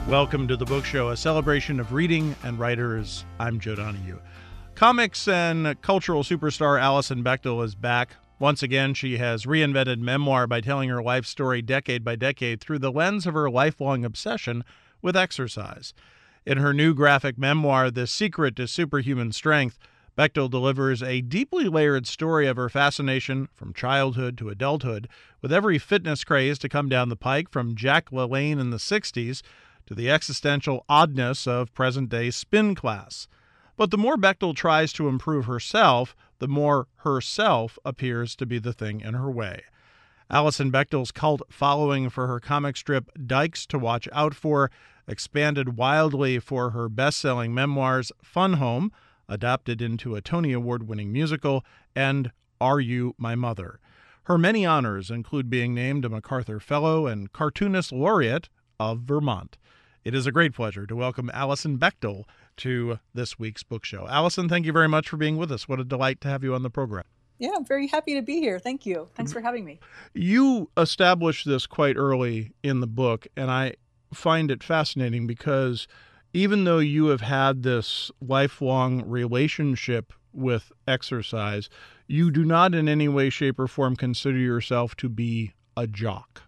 Welcome to The Book Show, a celebration of reading and writers. I'm Joe Donahue. Comics and cultural superstar Alison Bechdel is back. Once again, she has reinvented memoir by telling her life story decade by decade through the lens of her lifelong obsession with exercise. In her new graphic memoir, The Secret to Superhuman Strength, Bechdel delivers a deeply layered story of her fascination from childhood to adulthood, with every fitness craze to come down the pike from Jack LaLanne in the 60s to the existential oddness of present-day spin class. But the more Bechdel tries to improve herself, the more herself appears to be the thing in her way. Alison Bechdel's cult following for her comic strip Dykes to Watch Out For expanded wildly for her best-selling memoirs Fun Home, adapted into a Tony Award-winning musical, and Are You My Mother? Her many honors include being named a MacArthur Fellow and Cartoonist Laureate of Vermont. It is a great pleasure to welcome Alison Bechdel to this week's book show. Alison, thank you very much for being with us. What a delight to have you on the program. Yeah, I'm very happy to be here. Thank you. Thanks for having me. You established this quite early in the book, and I find it fascinating because even though you have had this lifelong relationship with exercise, you do not in any way, shape, or form consider yourself to be a jock.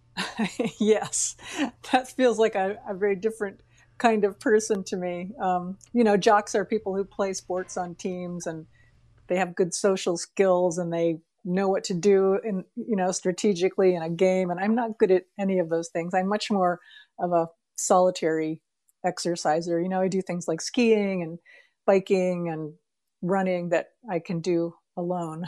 Yes, that feels like a very different kind of person to me. Jocks are people who play sports on teams and they have good social skills and they know what to do strategically in a game. And I'm not good at any of those things. I'm much more of a solitary exerciser. I do things like skiing and biking and running that I can do alone.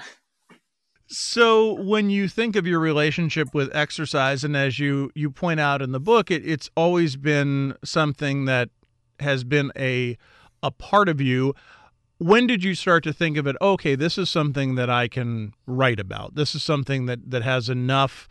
So when you think of your relationship with exercise, and as you point out in the book, it's always been something that has been a part of you. When did you start to think of it, okay, this is something that I can write about? This is something that has enough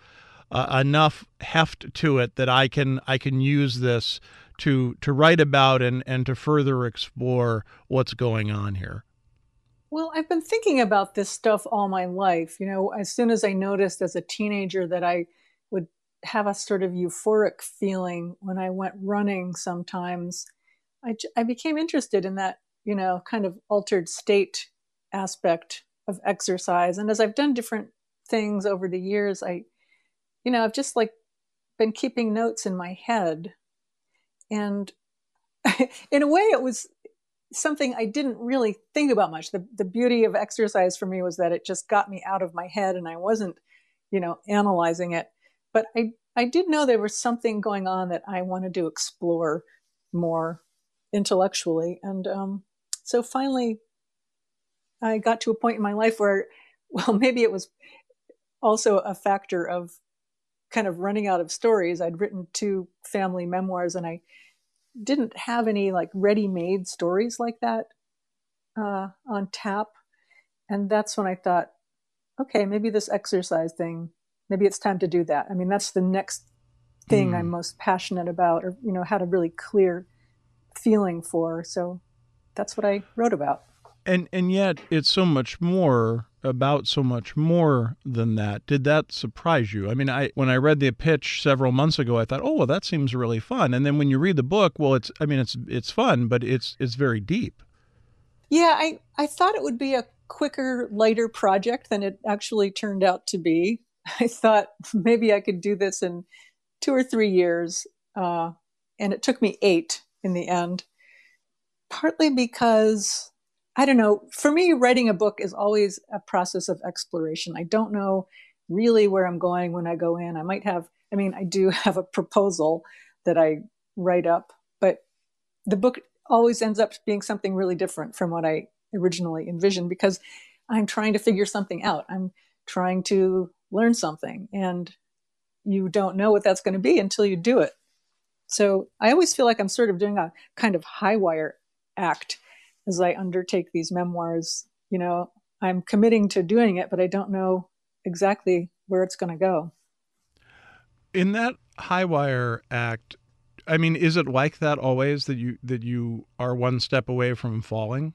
heft to it that I can use this to write about and to further explore what's going on here? Well, I've been thinking about this stuff all my life. As soon as I noticed as a teenager that I would have a sort of euphoric feeling when I went running sometimes, I became interested in that, kind of altered state aspect of exercise. And as I've done different things over the years, I've just been keeping notes in my head. And in a way, it was something I didn't really think about much. The beauty of exercise for me was that it just got me out of my head and I wasn't, analyzing it. But I did know there was something going on that I wanted to explore more intellectually. And so finally, I got to a point in my life where, well, maybe it was also a factor of kind of running out of stories. I'd written 2 family memoirs and I didn't have any ready-made stories like that on tap. And that's when I thought, okay, maybe this exercise thing, maybe it's time to do that. I mean, that's the next thing I'm most passionate about, or, had a really clear feeling for. So that's what I wrote about. And yet it's so much more about so much more than that. Did that surprise you? I mean, when I read the pitch several months ago, I thought, oh, well, that seems really fun. And then when you read the book, well, it's fun, but it's very deep. Yeah, I thought it would be a quicker, lighter project than it actually turned out to be. I thought maybe I could do this in 2 or 3 years. And it took me 8 in the end, partly because I don't know. For me, writing a book is always a process of exploration. I don't know really where I'm going when I go in. I do have a proposal that I write up, but the book always ends up being something really different from what I originally envisioned because I'm trying to figure something out. I'm trying to learn something, and you don't know what that's going to be until you do it. So I always feel like I'm sort of doing a kind of high wire act as I undertake these memoirs. I'm committing to doing it, but I don't know exactly where it's going to go. In that high wire act, I mean, is it like that always, that you are one step away from falling?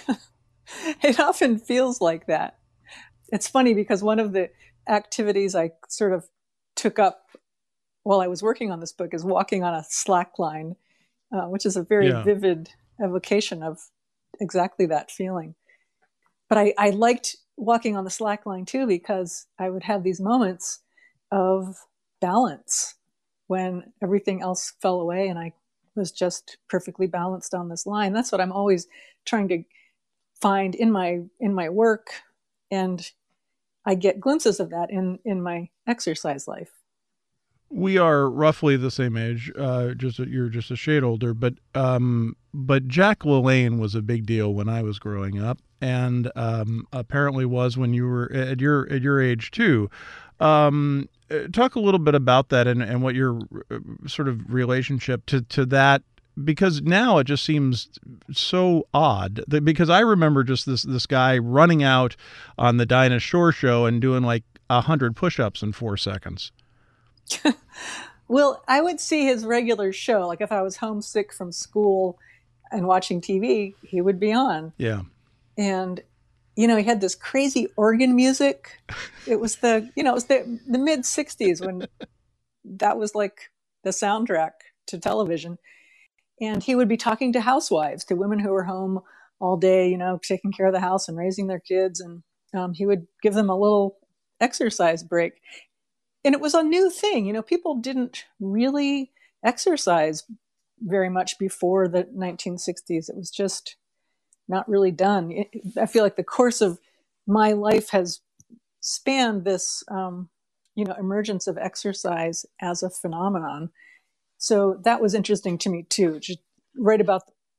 It often feels like that. It's funny because one of the activities I sort of took up while I was working on this book is walking on a slack line which is a very Yeah. vivid evocation of exactly that feeling. But I liked walking on the slack line too, because I would have these moments of balance when everything else fell away and I was just perfectly balanced on this line. That's what I'm always trying to find in my work, and I get glimpses of that in my exercise life. We are roughly the same age. You're just a shade older, but Jack LaLanne was a big deal when I was growing up, and apparently was when you were at your age too. Talk a little bit about that and what your sort of relationship to that, because now it just seems so odd because I remember just this guy running out on the Dinah Shore show and doing like 100 push-ups in 4 seconds. Well, I would see his regular show. Like if I was homesick from school and watching TV, he would be on. Yeah. And, he had this crazy organ music. It was the mid 60s when that was like the soundtrack to television. And he would be talking to housewives, to women who were home all day, taking care of the house and raising their kids. And he would give them a little exercise break. And it was a new thing. People didn't really exercise very much before the 1960s. It was just not really done. I feel like the course of my life has spanned this, emergence of exercise as a phenomenon. So that was interesting to me too, just write about,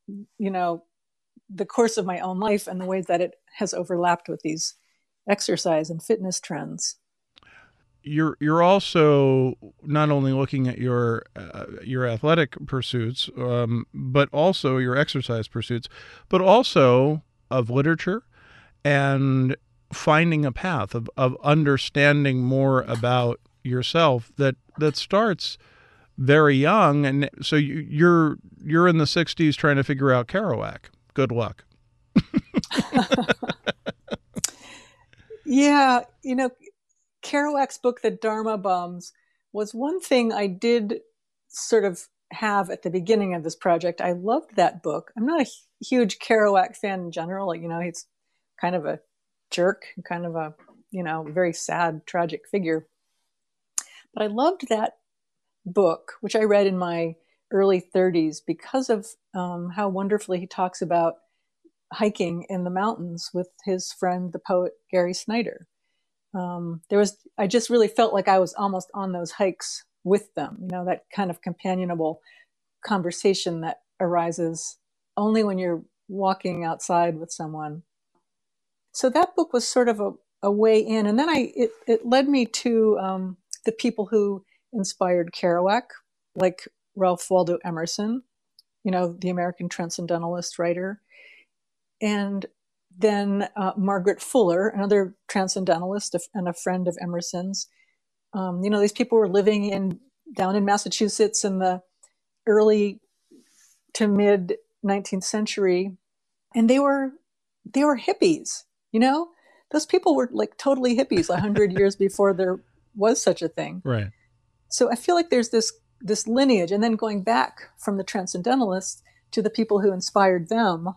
the course of my own life and the ways that it has overlapped with these exercise and fitness trends. You're also not only looking at your athletic pursuits, but also your exercise pursuits, but also of literature and finding a path of understanding more about yourself that starts very young. And so you're in the 60s trying to figure out Kerouac. Good luck. Yeah, Kerouac's book, The Dharma Bums, was one thing I did sort of have at the beginning of this project. I loved that book. I'm not a huge Kerouac fan in general. He's kind of a jerk, kind of a, very sad, tragic figure. But I loved that book, which I read in my early 30s because of how wonderfully he talks about hiking in the mountains with his friend, the poet Gary Snyder. I just really felt like I was almost on those hikes with them, that kind of companionable conversation that arises only when you're walking outside with someone. So that book was sort of a way in. And then it led me to the people who inspired Kerouac, like Ralph Waldo Emerson, the American transcendentalist writer. And then Margaret Fuller, another transcendentalist and a friend of Emerson's. These people were living down in Massachusetts in the early to mid 19th century, and they were hippies. Those people were like totally hippies 100 years before there was such a thing. Right. So I feel like there's this lineage, and then going back from the transcendentalists to the people who inspired them.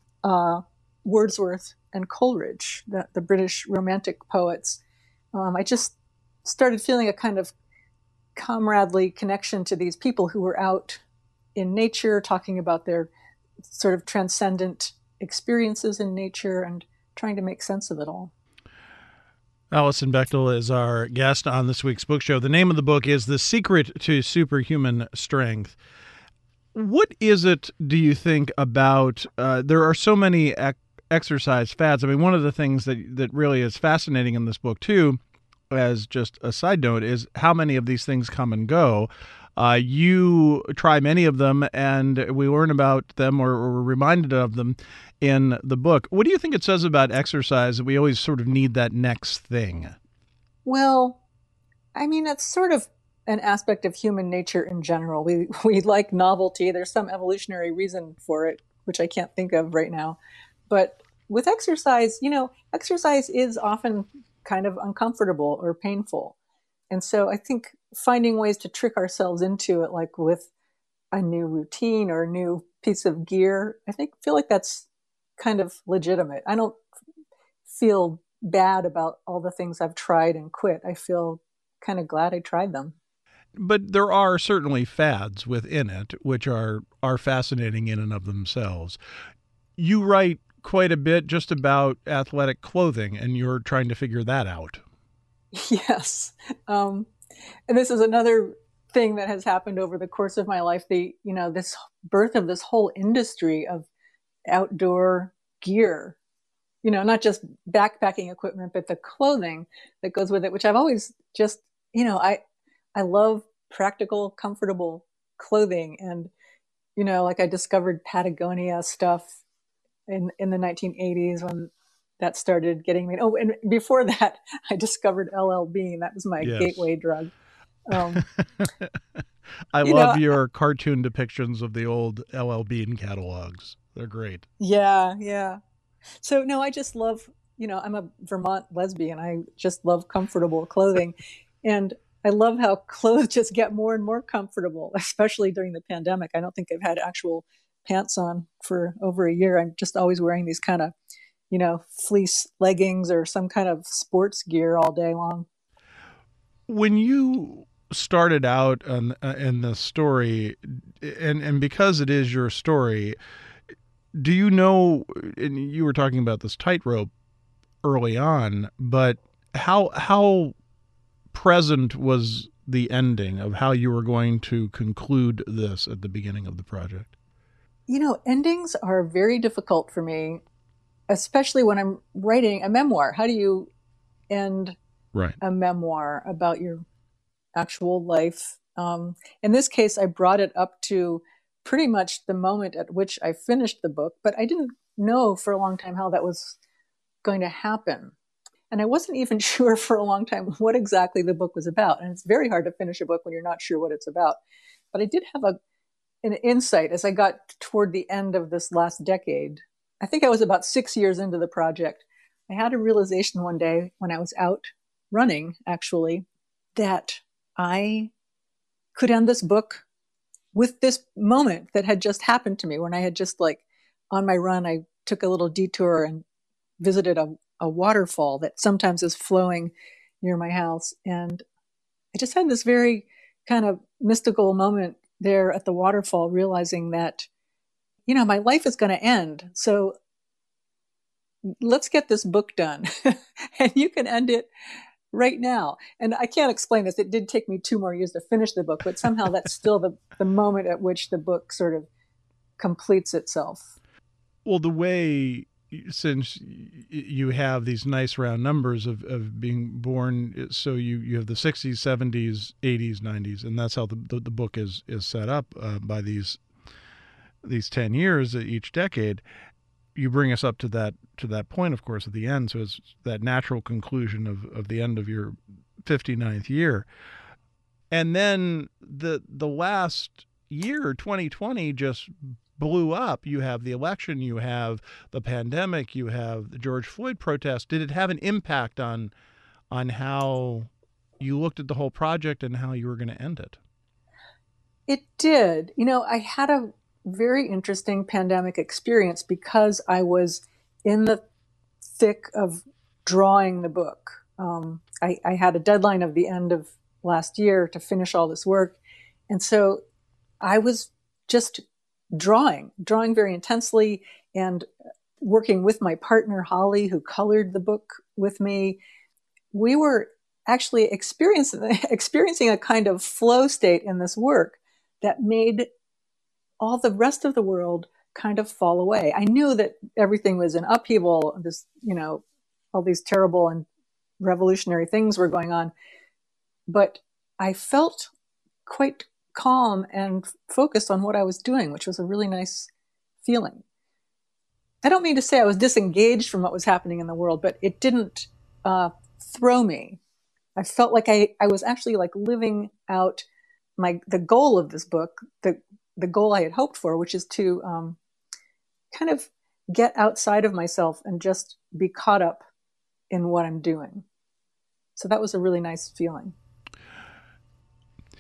Wordsworth and Coleridge, the British Romantic poets. I just started feeling a kind of comradely connection to these people who were out in nature, talking about their sort of transcendent experiences in nature and trying to make sense of it all. Alison Bechdel is our guest on this week's book show. The name of the book is The Secret to Superhuman Strength. What is it, do you think, about there are so many exercise fads? I mean, one of the things that really is fascinating in this book, too, as just a side note, is how many of these things come and go. You try many of them, and we learn about them or we're reminded of them in the book. What do you think it says about exercise that we always sort of need that next thing? Well, I mean, it's sort of an aspect of human nature in general. We like novelty. There's some evolutionary reason for it, which I can't think of right now. But with exercise, exercise is often kind of uncomfortable or painful. And so I think finding ways to trick ourselves into it, like with a new routine or a new piece of gear, feel like that's kind of legitimate. I don't feel bad about all the things I've tried and quit. I feel kind of glad I tried them. But there are certainly fads within it, which are fascinating in and of themselves. You write quite a bit just about athletic clothing, and you're trying to figure that out. Yes. And this is another thing that has happened over the course of my life. This birth of this whole industry of outdoor gear, not just backpacking equipment, but the clothing that goes with it, which I've always just, I love practical, comfortable clothing. And, like I discovered Patagonia stuff in the 1980s when that started getting me. Oh, and before that, I discovered LL Bean. That was my Yes. gateway drug. Um, I you love know, your cartoon depictions of the old LL Bean catalogs. They're great. yeah, yeah. So no, I just love, I'm a Vermont lesbian. I just love comfortable clothing. And I love how clothes just get more and more comfortable, especially during the pandemic. I don't think I've had actual pants on for over a year. I'm just always wearing these kind of, fleece leggings or some kind of sports gear all day long. When you started out in the story, and because it is your story, do you know? And you were talking about this tightrope early on, but how present was the ending of how you were going to conclude this at the beginning of the project? Endings are very difficult for me, especially when I'm writing a memoir. How do you end Right. a memoir about your actual life? In this case, I brought it up to pretty much the moment at which I finished the book, but I didn't know for a long time how that was going to happen. And I wasn't even sure for a long time what exactly the book was about. And it's very hard to finish a book when you're not sure what it's about. But I did have an insight as I got toward the end of this last decade. I think I was about 6 years into the project. I had a realization one day when I was out running, actually, that I could end this book with this moment that had just happened to me when I had just on my run, I took a little detour and visited a waterfall that sometimes is flowing near my house. And I just had this very kind of mystical moment there at the waterfall, realizing that, my life is going to end. So let's get this book done. And you can end it right now. And I can't explain this. It did take me 2 more years to finish the book, but somehow that's still the moment at which the book sort of completes itself. Well, the way, since you have these nice round numbers of being born, so you have the 60s, 70s, 80s, 90s, and that's how the book is set up by these 10 years each decade. You bring us up to that point, of course, at the end. So it's that natural conclusion of the end of your 59th year. And then the last year, 2020, just blew up. You have the election, you have the pandemic, you have the George Floyd protest. Did it have an impact on how you looked at the whole project and how you were going to end it? It did. I had a very interesting pandemic experience because I was in the thick of drawing the book. I had a deadline of the end of last year to finish all this work. And so I was just drawing very intensely and working with my partner, Holly, who colored the book with me. We were actually experiencing a kind of flow state in this work that made all the rest of the world kind of fall away. I knew that everything was in upheaval, all these terrible and revolutionary things were going on, but I felt quite calm and focused on what I was doing, which was a really nice feeling. I don't mean to say I was disengaged from what was happening in the world, but it didn't throw me. I felt like I was actually living out the goal of this book, the goal I had hoped for, which is to kind of get outside of myself and just be caught up in what I'm doing. So that was a really nice feeling.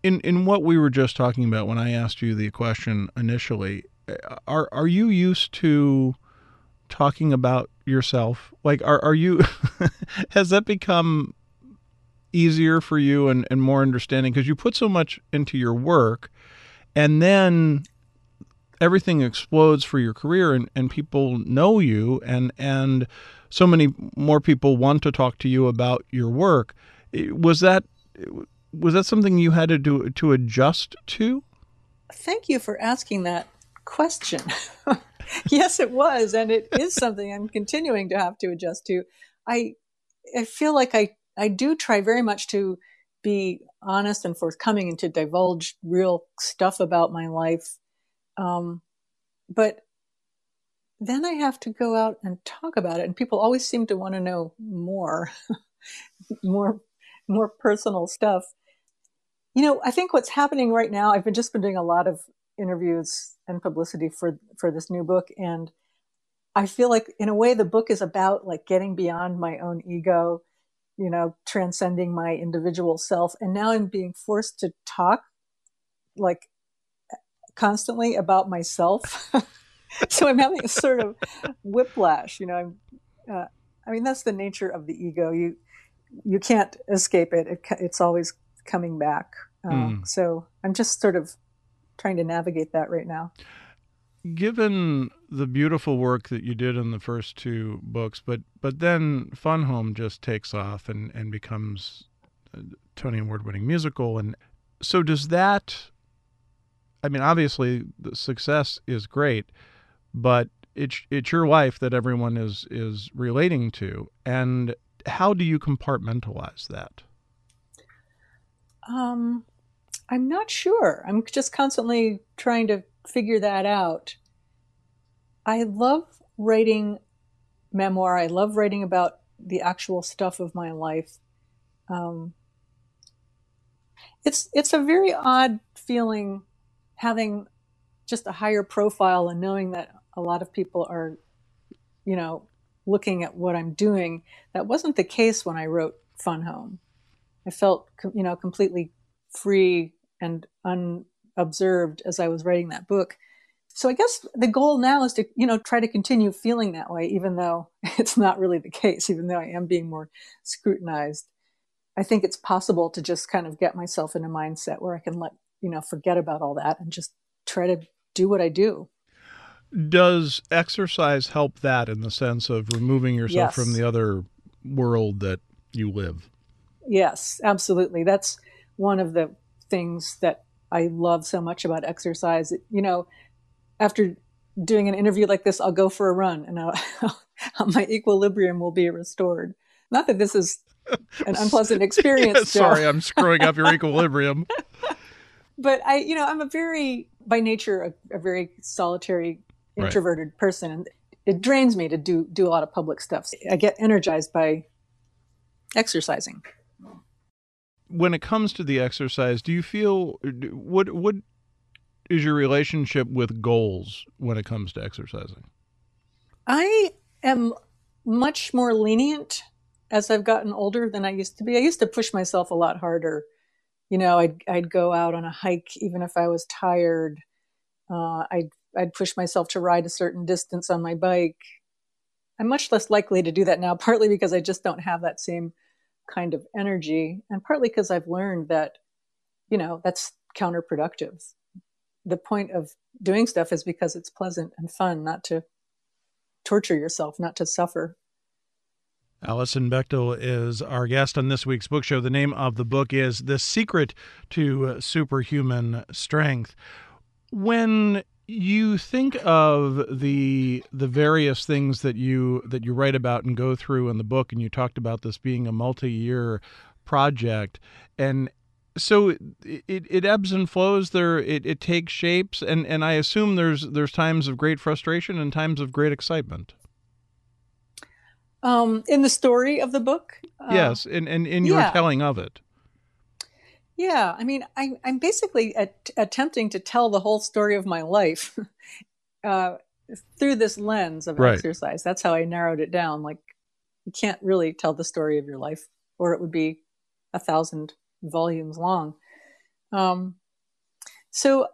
in what we were just talking about when I asked you the question initially, are you used to talking about yourself? Like, are you, has that become easier for you and more understanding? Because you put so much into your work, and then everything explodes for your career, and people know you, and so many more people want to talk to you about your work. Was that something you had to do to adjust to? Thank you for asking that question. Yes, it was, and it is something I'm continuing to have to adjust to. I feel like I do try very much to be honest and forthcoming and to divulge real stuff about my life. But then I have to go out and talk about it, and people always seem to want to know more, more, more personal stuff. I think what's happening right now, I've just been doing a lot of interviews and publicity for this new book, and I feel like in a way the book is about like getting beyond my own ego, transcending my individual self. And now I'm being forced to talk like constantly about myself. So I'm having a sort of whiplash, I mean, that's the nature of the ego. You can't escape it. It's always coming back. So I'm just sort of trying to navigate that right now. Given the beautiful work that you did in the first two books, but then Fun Home just takes off and becomes a Tony Award-winning musical. And so does that, I mean, obviously the success is great, but it's your life that everyone is relating to. And how do you compartmentalize that? I'm not sure. I'm just constantly trying to figure that out. I love writing memoir. I love writing about the actual stuff of my life. It's a very odd feeling having just a higher profile and knowing that a lot of people are, looking at what I'm doing. That wasn't the case when I wrote Fun Home. I felt, completely free and unobserved as I was writing that book. So I guess the goal now is to, try to continue feeling that way, even though it's not really the case, even though I am being more scrutinized. I think it's possible to just kind of get myself in a mindset where I can forget about all that and just try to do what I do. Does exercise help that in the sense of removing yourself from the other world that you live? Yes, absolutely. That's one of the things that I love so much about exercise. After doing an interview like this, I'll go for a run and my equilibrium will be restored. Not that this is an unpleasant experience. Yeah, sorry, I'm screwing up your equilibrium. But I'm by nature, a very solitary, introverted person. And it drains me to do a lot of public stuff. I get energized by exercising. When it comes to the exercise, do you feel, what is your relationship with goals when it comes to exercising? I am much more lenient as I've gotten older than I used to be. I used to push myself a lot harder. I'd go out on a hike even if I was tired. I'd push myself to ride a certain distance on my bike. I'm much less likely to do that now, partly because I just don't have that same kind of energy, and partly because I've learned that, that's counterproductive. The point of doing stuff is because it's pleasant and fun, not to torture yourself, not to suffer. Alison Bechdel is our guest on this week's book show. The name of the book is The Secret to Superhuman Strength. When you think of the various things that you write about and go through in the book, and you talked about this being a multi-year project, and so it ebbs and flows there, it takes shapes, and I assume there's times of great frustration and times of great excitement. In the story of the book? Yes, and in your telling of it. Yeah, I mean, I'm basically attempting to tell the whole story of my life through this lens of exercise. That's how I narrowed it down. Like, you can't really tell the story of your life, or it would be 1,000 volumes long. Um, so,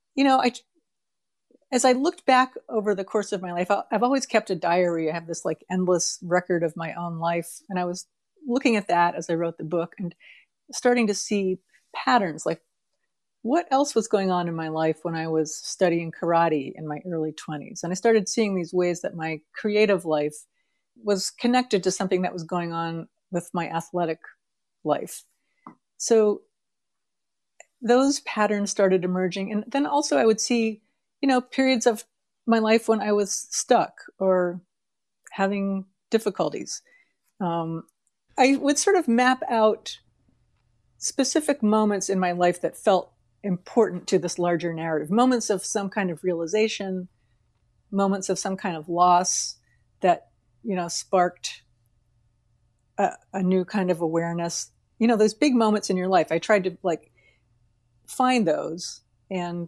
as I looked back over the course of my life, I've always kept a diary. I have this like endless record of my own life. And I was looking at that as I wrote the book and starting to see patterns, like what else was going on in my life when I was studying karate in my early 20s. And I started seeing these ways that my creative life was connected to something that was going on with my athletic life. So those patterns started emerging. And then also I would see, periods of my life when I was stuck or having difficulties. I would sort of map out specific moments in my life that felt important to this larger narrative, moments of some kind of realization, moments of some kind of loss that, sparked a new kind of awareness. Those big moments in your life, I tried to find those and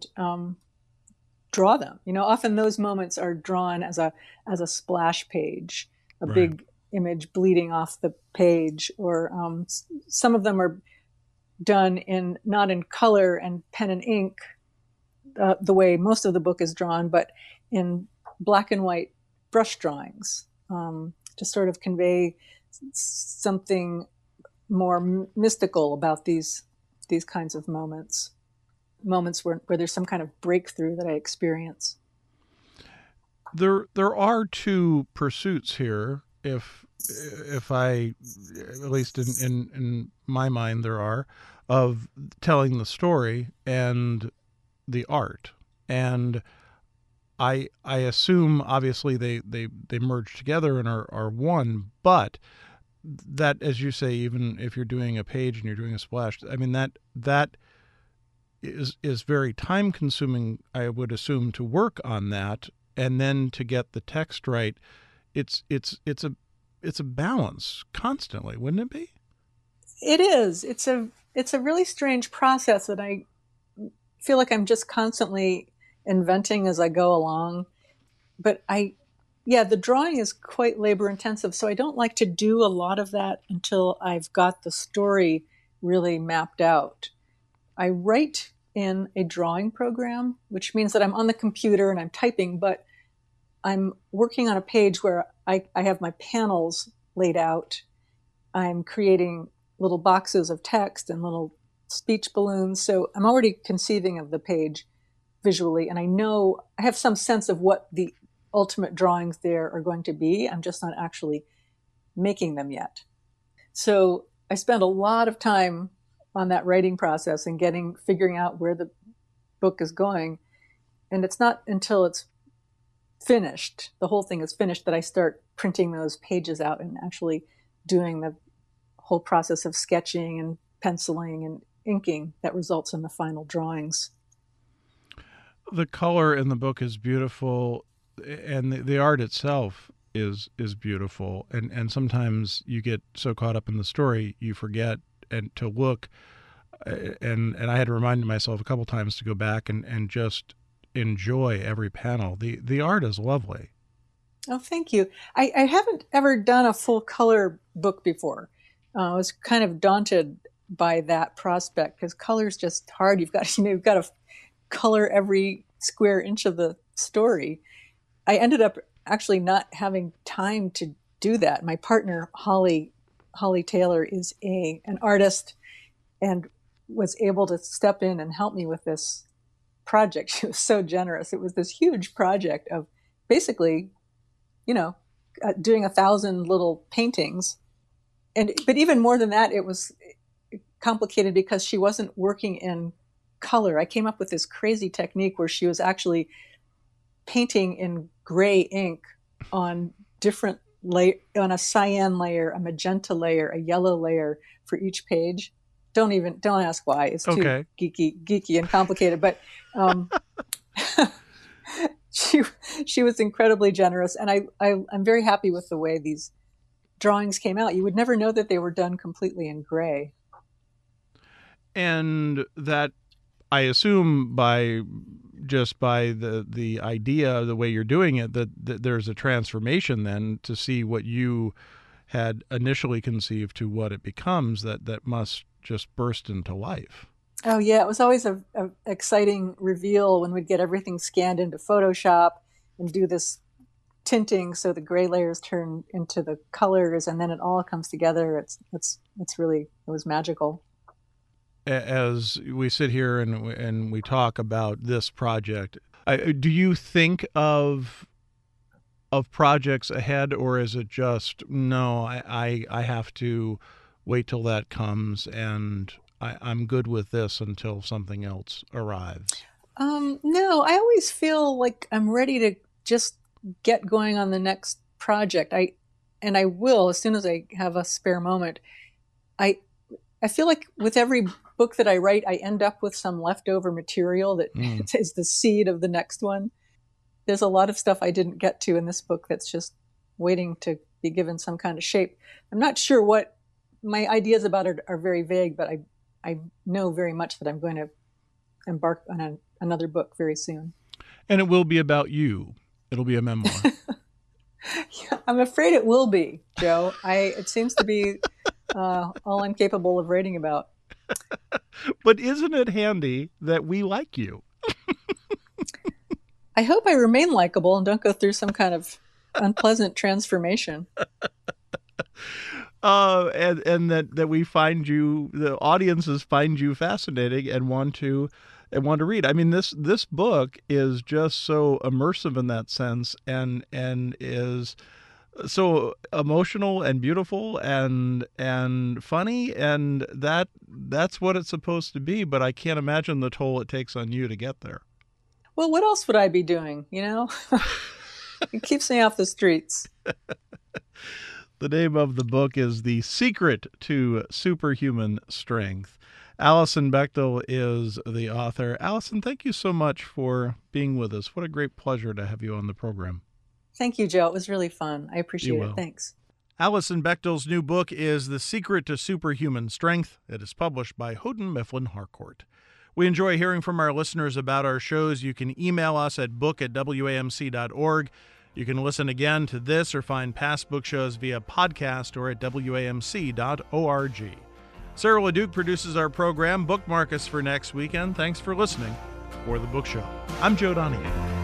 draw them. Often those moments are drawn as a splash page, a Right. big image bleeding off the page, or some of them are done not in color and pen and ink, the way most of the book is drawn, but in black and white brush drawings, to sort of convey something more mystical about these kinds of moments where there's some kind of breakthrough that I experience. There are two pursuits here. If I, at least in my mind, there are, of telling the story and the art. And I assume obviously they merge together and are one, but that, as you say, even if you're doing a page and you're doing a splash, I mean that is very time consuming, I would assume, to work on that, and then to get the text right. It's a balance constantly, wouldn't it be? It is. It's a really strange process that I feel like I'm just constantly inventing as I go along. But the drawing is quite labor intensive, so I don't like to do a lot of that until I've got the story really mapped out. I write in a drawing program, which means that I'm on the computer and I'm typing, but I'm working on a page where I have my panels laid out. I'm creating little boxes of text and little speech balloons. So I'm already conceiving of the page visually, and I have some sense of what the ultimate drawings there are going to be. I'm just not actually making them yet. So I spend a lot of time on that writing process and figuring out where the book is going. And it's not until it's finished, the whole thing is finished, that I start printing those pages out and actually doing the whole process of sketching and penciling and inking that results in the final drawings. The color in the book is beautiful, and the art itself is beautiful. And sometimes you get so caught up in the story you forget and to look. And I had to remind myself a couple times to go back and just enjoy every panel. The art is lovely. Oh, thank you. I haven't ever done a full color book before. I was kind of daunted by that prospect because color is just hard. You've got to color every square inch of the story. I ended up actually not having time to do that. My partner, Holly Taylor, is an artist and was able to step in and help me with this project. She was so generous. It was this huge project of basically, doing 1,000 little paintings. But even more than that, it was complicated because she wasn't working in color. I came up with this crazy technique where she was actually painting in gray ink on different on a cyan layer, a magenta layer, a yellow layer for each page. Don't ask why. It's too geeky and complicated. But she was incredibly generous, and I'm very happy with the way these drawings came out. You would never know that they were done completely in gray. And that, I assume, by the idea, the way you're doing it, that there's a transformation then to see what you had initially conceived to what it becomes, that must just burst into life. Oh yeah, it was always a exciting reveal when we'd get everything scanned into Photoshop and do this tinting so the gray layers turn into the colors and then it all comes together. It's really, it was magical. As we sit here and we talk about this project, do you think of projects ahead, or is it just no? I have to wait till that comes, and I'm good with this until something else arrives. No, I always feel like I'm ready to just get going on the next project. And I will as soon as I have a spare moment. I I feel like with every book that I write, I end up with some leftover material that is the seed of the next one. There's a lot of stuff I didn't get to in this book that's just waiting to be given some kind of shape. I'm not sure what my ideas about it are very vague, but I know very much that I'm going to embark on another book very soon. And it will be about you. It'll be a memoir. Yeah, I'm afraid it will be, Joe. It seems to be all I'm capable of writing about. But isn't it handy that we like you? I hope I remain likable and don't go through some kind of unpleasant transformation. And that we find you, the audiences find you fascinating and want to read. I mean, this book is just so immersive in that sense, and is so emotional and beautiful and funny, and that's what it's supposed to be. But I can't imagine the toll it takes on you to get there. Well, what else would I be doing? It keeps me off the streets. The name of the book is The Secret to Superhuman Strength. Alison Bechdel is the author. Alison, thank you so much for being with us. What a great pleasure to have you on the program. Thank you, Joe. It was really fun. I appreciate it. Thanks. Alison Bechdel's new book is The Secret to Superhuman Strength. It is published by Houghton Mifflin Harcourt. We enjoy hearing from our listeners about our shows. You can email us at book@wamc.org. You can listen again to this or find past book shows via podcast or at wamc.org. Sarah LeDuc produces our program. Bookmark us for next weekend. Thanks for listening for The Book Show. I'm Joe Donahue.